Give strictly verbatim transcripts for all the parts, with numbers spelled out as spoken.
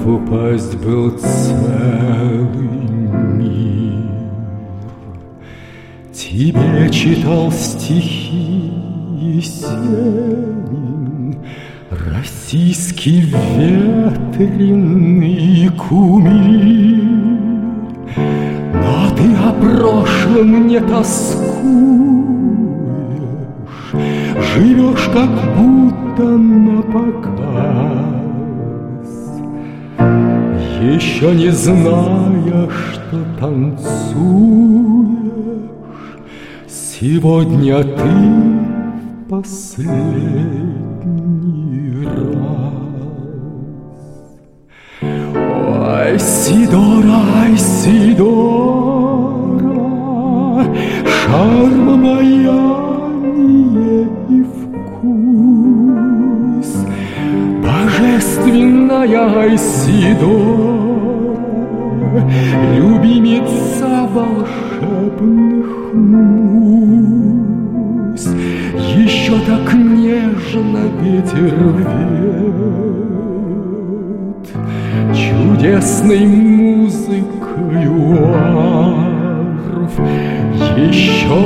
упасть был целый мир. Тебе читал стихи Есенин, российский ветреный кумир. Но ты о прошлом не тоскуешь, живешь как будто напоказ, еще не зная, что танцуешь. Сегодня ты в последний раз. Ой, Сидора, ай, Сидора, шарм обаяние и вкус, божественная Айсидора, любимица волшебных муз. Еще так нежно ветер веет, чудесной музыкою арф, еще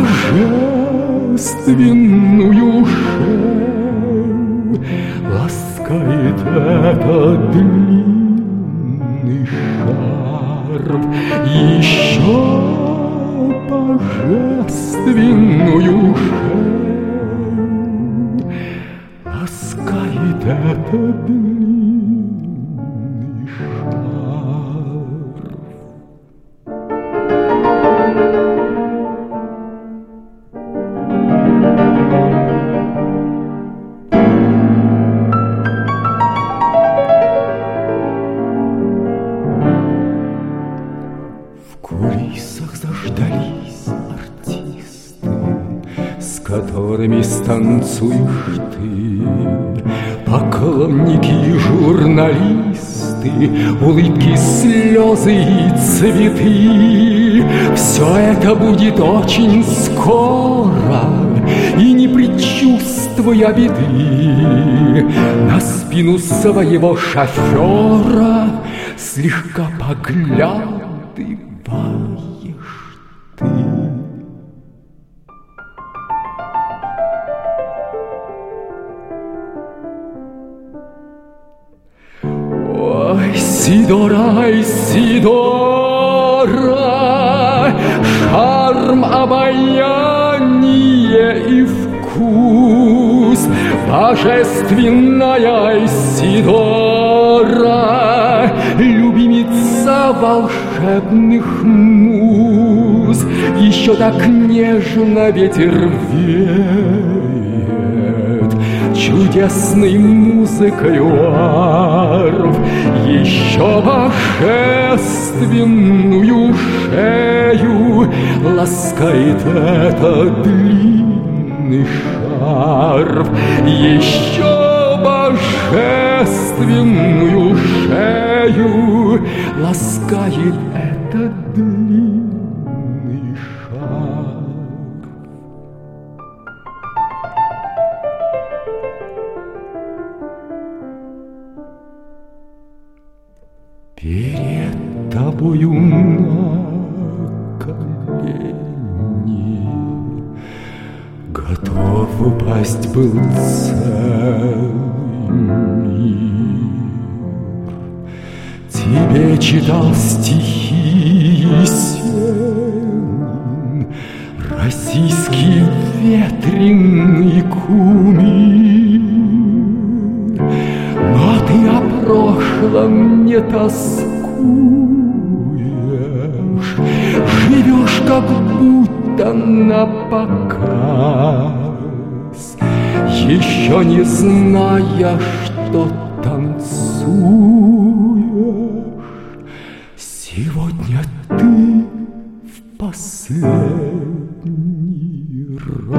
божественную шею ласкает этот длинный шарф. Еще божественную шею ласкает этот длинный шарф. В кулисах заждались артисты, с которыми станцуешь ты. Поклонники и журналисты, улыбки, слезы и цветы. Все это будет очень скоро, и не предчувствуя беды, на спину своего шофера слегка поглядываешь ты. Ой, Сидора, ай, Сидора, шарм, обаяние и вкус, божественная Айсидора, любимица волшебных муз. Еще так нежно ветер веет, чудесной музыкою арф, еще божественную шею ласкает этот длинный шарф. Еще божественную шею ласкает этот длинный шарф. Перед тобою на колени готов упасть был целый мир. Тебе читал стихи Есенин, российский ветреный кумир. Но ты о прошлом не тоскуешь, живешь как будто напоказ, еще не зная, что танцуешь. Сегодня ты в последний раз.